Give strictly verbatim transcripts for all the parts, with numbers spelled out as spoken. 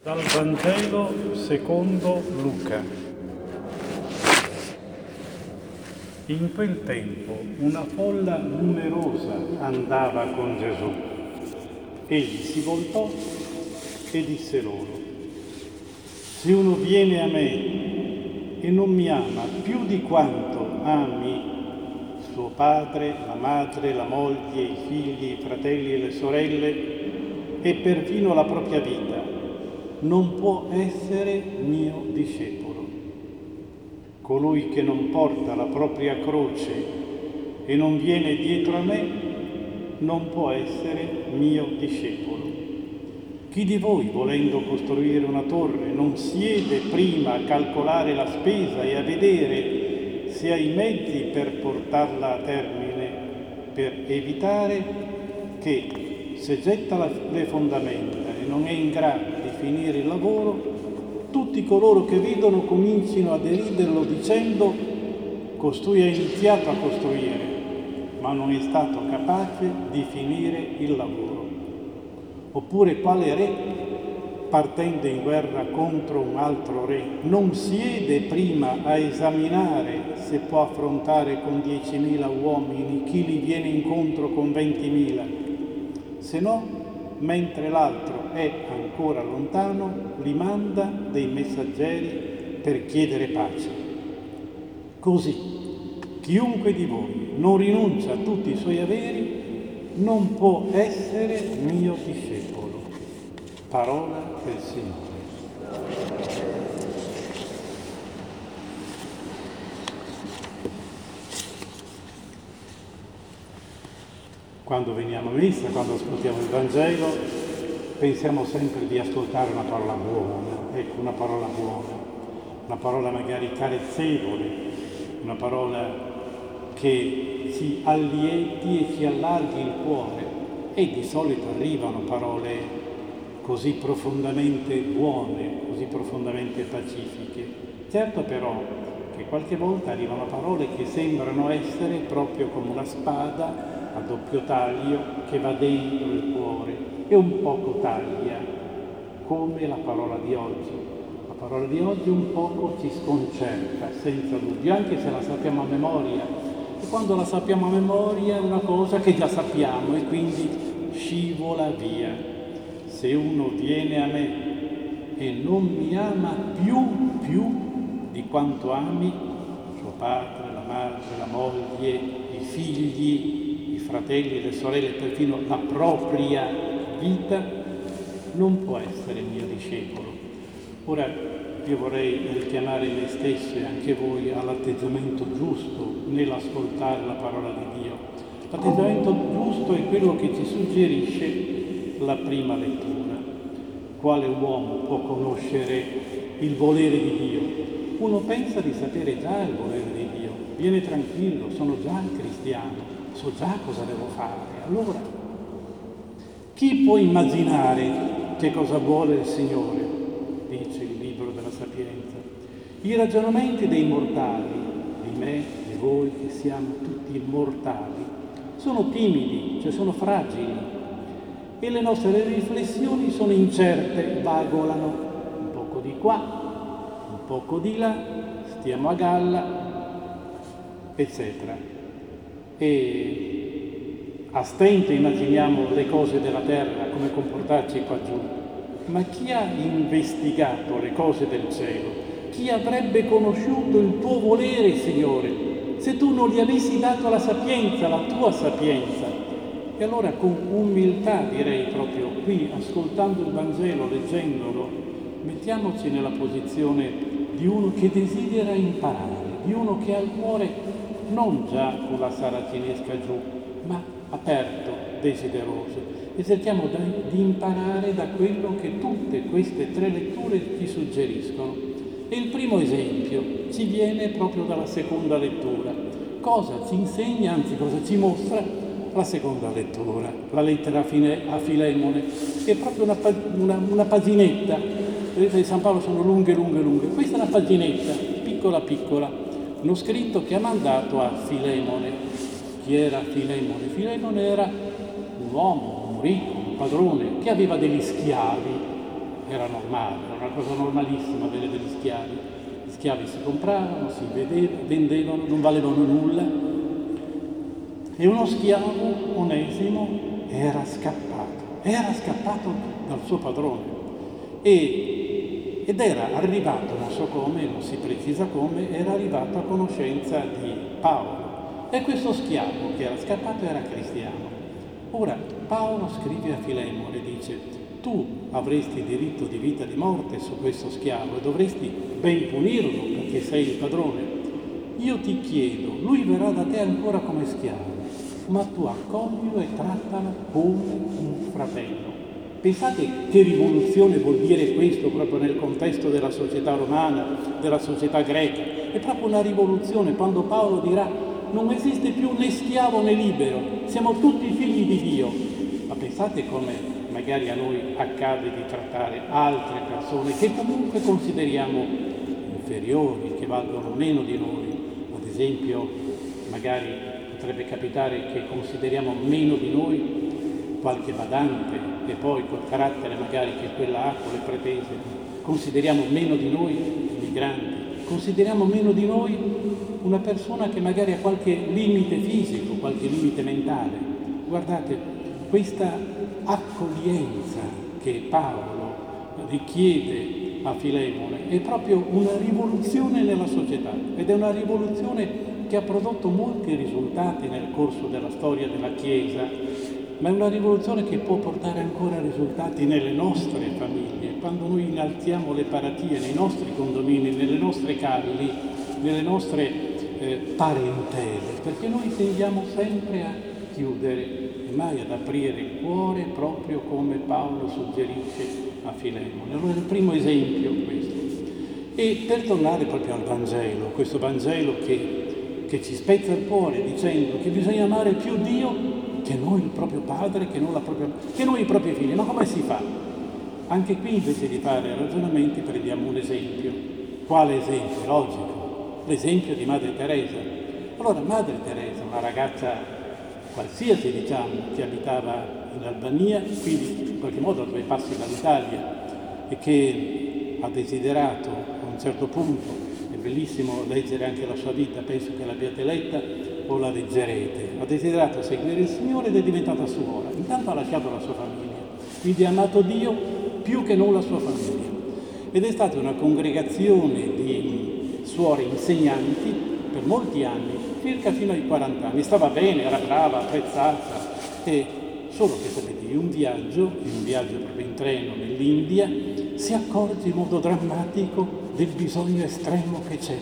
Dal Vangelo secondo Luca. In quel tempo una folla numerosa andava con Gesù. Egli si voltò e disse loro: se uno viene a me e non mi ama più di quanto ami suo padre, la madre, la moglie, i figli, i fratelli e le sorelle e perfino la propria vita, non può essere mio discepolo. Colui che non porta la propria croce e non viene dietro a me non può essere mio discepolo. Chi di voi, volendo costruire una torre, non siede prima a calcolare la spesa e a vedere se ha i mezzi per portarla a termine, per evitare che, se getta le fondamenta e non è in grado di finire il lavoro, tutti coloro che vedono comincino a deriderlo dicendo: costui ha iniziato a costruire, ma non è stato capace di finire il lavoro. Oppure quale re, partendo in guerra contro un altro re, non siede prima a esaminare se può affrontare con diecimila uomini chi gli viene incontro con ventimila? Se no, mentre l'altro è ancora lontano, li manda dei messaggeri per chiedere pace. Così, chiunque di voi non rinuncia a tutti i suoi averi non può essere mio discepolo. Parola del Signore. Quando veniamo a messa, quando ascoltiamo il Vangelo, pensiamo sempre di ascoltare una parola buona, ecco, una parola buona, una parola magari carezzevole, una parola che ci allieti e ci allarghi il cuore. E di solito arrivano parole così profondamente buone, così profondamente pacifiche. Certo però che qualche volta arrivano parole che sembrano essere proprio come una spada a doppio taglio che va dentro il cuore e un poco taglia, come la parola di oggi. La parola di oggi un poco ci sconcerta, senza dubbio, anche se la sappiamo a memoria. E quando la sappiamo a memoria è una cosa che già sappiamo e quindi scivola via. Se uno viene a me e non mi ama più, più di quanto ami suo padre, la madre, la moglie, i figli, i fratelli, le sorelle, perfino la propria vita, non può essere mio discepolo. Ora io vorrei richiamare me stesso e anche voi all'atteggiamento giusto nell'ascoltare la parola di Dio. L'atteggiamento giusto è quello che ci suggerisce la prima lettura. Quale uomo può conoscere il volere di Dio? Uno pensa di sapere già il volere di Dio, viene tranquillo, sono già cristiano, so già cosa devo fare. Allora, chi può immaginare che cosa vuole il Signore? Dice il libro della Sapienza. I ragionamenti dei mortali, di me, di voi, che siamo tutti mortali, sono timidi, cioè sono fragili, e le nostre riflessioni sono incerte, vagolano, un poco di qua, un poco di là, stiamo a galla, eccetera. E a stento immaginiamo le cose della terra, come comportarci qua giù. Ma chi ha investigato le cose del cielo? Chi avrebbe conosciuto il tuo volere, Signore, se tu non gli avessi dato la sapienza, la tua sapienza? E allora con umiltà, direi proprio qui, ascoltando il Vangelo, leggendolo, mettiamoci nella posizione di uno che desidera imparare, di uno che ha il cuore non già con la saracinesca giù, ma aperto, desideroso. E cerchiamo di imparare da quello che tutte queste tre letture ci suggeriscono. E il primo esempio ci viene proprio dalla seconda lettura. Cosa ci insegna, anzi cosa ci mostra la seconda lettura, la lettera a Filemone. È proprio una, una, una paginetta. Le lettere di San Paolo sono lunghe, lunghe, lunghe. Questa è una paginetta, piccola, piccola. Uno scritto che ha mandato a Filemone. Chi era Filemone? Filemone era un uomo, un ricco, un padrone, che aveva degli schiavi era normale, era una cosa normalissima avere degli schiavi. Gli schiavi si compravano, si vedevano, vendevano, non valevano nulla. E uno schiavo, Onesimo, era scappato, era scappato dal suo padrone e, ed era arrivato, non so come, non si precisa come, era arrivato a conoscenza di Paolo. E questo schiavo che era scappato era cristiano. Ora Paolo scrive a Filemone e dice: tu avresti diritto di vita e di morte su questo schiavo e dovresti ben punirlo perché sei il padrone. Io ti chiedo, lui verrà da te ancora come schiavo, ma tu accoglilo e trattalo come un fratello. Pensate che rivoluzione vuol dire questo proprio nel contesto della società romana, della società greca. È proprio una rivoluzione quando Paolo dirà: non esiste più né schiavo né libero, siamo tutti figli di Dio. Ma pensate come magari a noi accade di trattare altre persone che comunque consideriamo inferiori, che valgono meno di noi. Ad esempio, magari potrebbe capitare che consideriamo meno di noi qualche badante e poi col carattere magari che quella ha, con le pretese, consideriamo meno di noi i migranti, consideriamo meno di noi una persona che magari ha qualche limite fisico, qualche limite mentale. Guardate, questa accoglienza che Paolo richiede a Filemone è proprio una rivoluzione nella società ed è una rivoluzione che ha prodotto molti risultati nel corso della storia della Chiesa, ma è una rivoluzione che può portare ancora risultati nelle nostre famiglie, quando noi innalziamo le paratie nei nostri condomini, nelle nostre calli, nelle nostre eh, parentele, perché noi tendiamo sempre a chiudere e mai ad aprire il cuore, proprio come Paolo suggerisce a Filemone. Allora il primo esempio è questo. E per tornare proprio al Vangelo, questo Vangelo che, che ci spezza il cuore dicendo che bisogna amare più Dio che noi il proprio padre, che, non la propria, che noi i propri figli. Ma come si fa? Anche qui invece di fare ragionamenti prendiamo un esempio. Quale esempio? Logico. L'esempio di Madre Teresa. Allora Madre Teresa, una ragazza qualsiasi diciamo, che abitava in Albania, quindi in qualche modo a due passi dall'Italia e che ha desiderato a un certo punto, è bellissimo leggere anche la sua vita, penso che l'abbiate letta o la leggerete, ha desiderato seguire il Signore ed è diventata suora. Intanto ha lasciato la sua famiglia, quindi ha amato Dio più che non la sua famiglia. Ed è stata una congregazione di suore insegnanti per molti anni, circa fino ai quaranta anni. Stava bene, era brava, apprezzata, e solo che sapete, in un viaggio, in un viaggio proprio in treno nell'India, si accorge in modo drammatico del bisogno estremo che c'è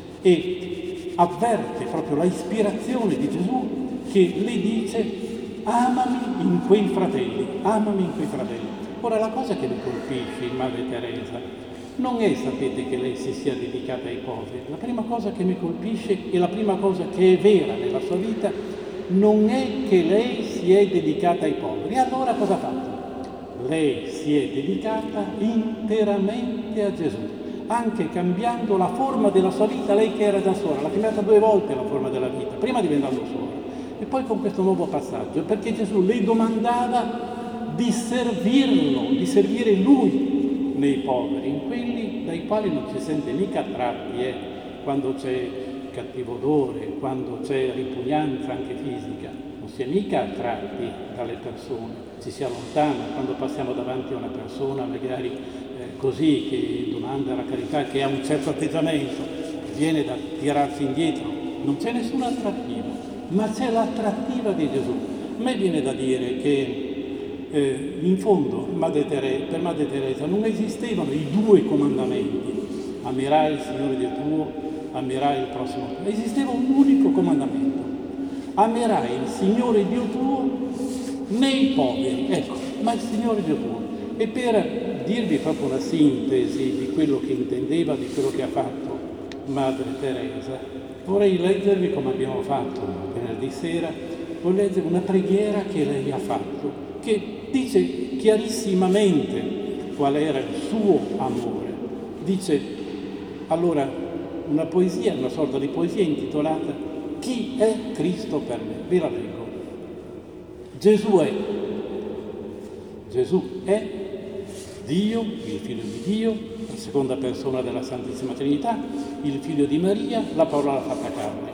e avverte proprio la ispirazione di Gesù che le dice: amami in quei fratelli, amami in quei fratelli. Ora la cosa che mi colpisce in Madre Teresa non è, sapete, che lei si sia dedicata ai poveri. La prima cosa che mi colpisce e la prima cosa che è vera nella sua vita non è che lei si è dedicata ai poveri. E allora cosa ha fatto? Lei si è dedicata interamente a Gesù, anche cambiando la forma della sua vita. Lei che era già suora, l'ha cambiata due volte la forma della vita, prima diventando suora e poi con questo nuovo passaggio, perché Gesù le domandava di servirlo, di servire Lui nei poveri, in quelli dai quali non ci sente mica attratti, eh? Quando c'è cattivo odore, quando c'è ripugnanza anche fisica, non si è mica attratti dalle persone, ci si allontana quando passiamo davanti a una persona magari eh, così, che domanda la carità, che ha un certo atteggiamento, viene da tirarsi indietro, non c'è nessuna attrattiva, ma c'è l'attrattiva di Gesù. A me viene da dire che Eh, in fondo Madre Teresa, per Madre Teresa non esistevano i due comandamenti: amerai il Signore Dio tuo, amerai il prossimo tuo. Esisteva un unico comandamento: amerai il Signore Dio tuo nei poveri. Ecco, ma il Signore Dio tuo. E per dirvi proprio la sintesi di quello che intendeva, di quello che ha fatto Madre Teresa, vorrei leggervi, come abbiamo fatto venerdì sera, vorrei leggere una preghiera che lei ha fatto, che dice chiarissimamente qual era il suo amore. Dice allora una poesia, una sorta di poesia intitolata Chi è Cristo per me? Vi la leggo. Gesù è, Gesù è Dio, il Figlio di Dio, la seconda persona della Santissima Trinità, il Figlio di Maria, la parola fatta carne.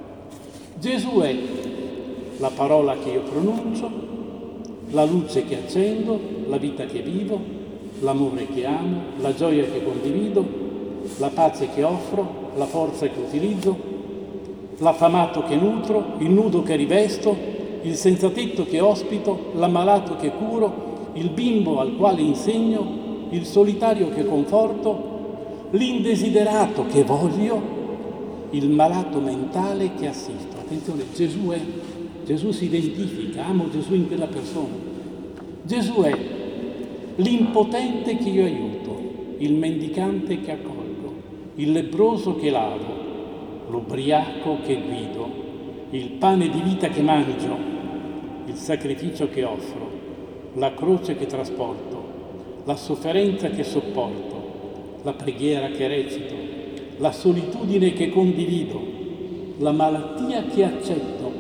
Gesù è la parola che io pronuncio, la luce che accendo, la vita che vivo, l'amore che amo, la gioia che condivido, la pace che offro, la forza che utilizzo, l'affamato che nutro, il nudo che rivesto, il senzatetto che ospito, l'ammalato che curo, il bimbo al quale insegno, il solitario che conforto, l'indesiderato che voglio, il malato mentale che assisto. Attenzione, Gesù è, Gesù si identifica, amo Gesù in quella persona. Gesù è l'impotente che io aiuto, il mendicante che accolgo, il lebbroso che lavo, l'ubriaco che guido, il pane di vita che mangio, il sacrificio che offro, la croce che trasporto, la sofferenza che sopporto, la preghiera che recito, la solitudine che condivido, la malattia che accetto.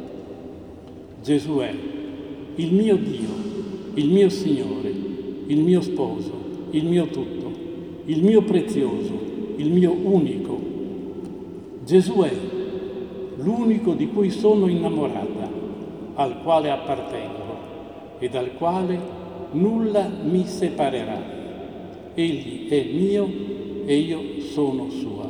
Gesù è il mio Dio, il mio Signore, il mio sposo, il mio tutto, il mio prezioso, il mio unico. Gesù è l'unico di cui sono innamorata, al quale appartengo e dal quale nulla mi separerà. Egli è mio e io sono sua.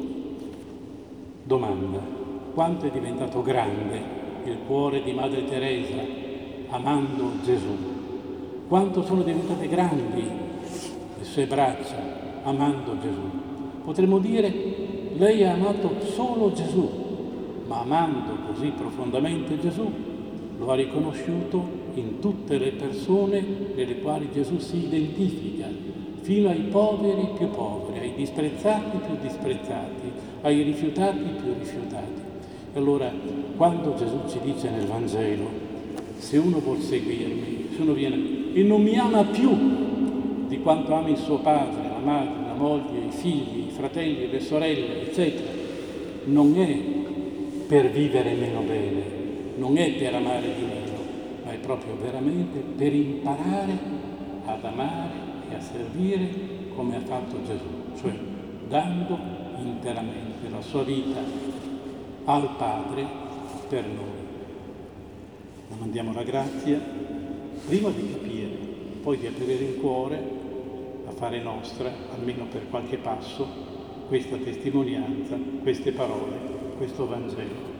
Domanda: quanto è diventato grande il cuore di Madre Teresa amando Gesù? Quanto sono diventate grandi le sue braccia amando Gesù? Potremmo dire: lei ha amato solo Gesù, ma amando così profondamente Gesù lo ha riconosciuto in tutte le persone nelle quali Gesù si identifica, fino ai poveri più poveri, ai disprezzati più disprezzati, ai rifiutati più rifiutati. E allora, quando Gesù ci dice nel Vangelo: se uno vuol seguirmi, se uno viene e non mi ama più di quanto ami il suo padre, la madre, la moglie, i figli, i fratelli, le sorelle, eccetera, non è per vivere meno bene, non è per amare di meno, ma è proprio veramente per imparare ad amare e a servire come ha fatto Gesù, cioè dando interamente la sua vita al Padre per noi. Domandiamo la grazia prima di capire, poi di aprire il cuore a fare nostra, almeno per qualche passo, questa testimonianza, queste parole, questo Vangelo.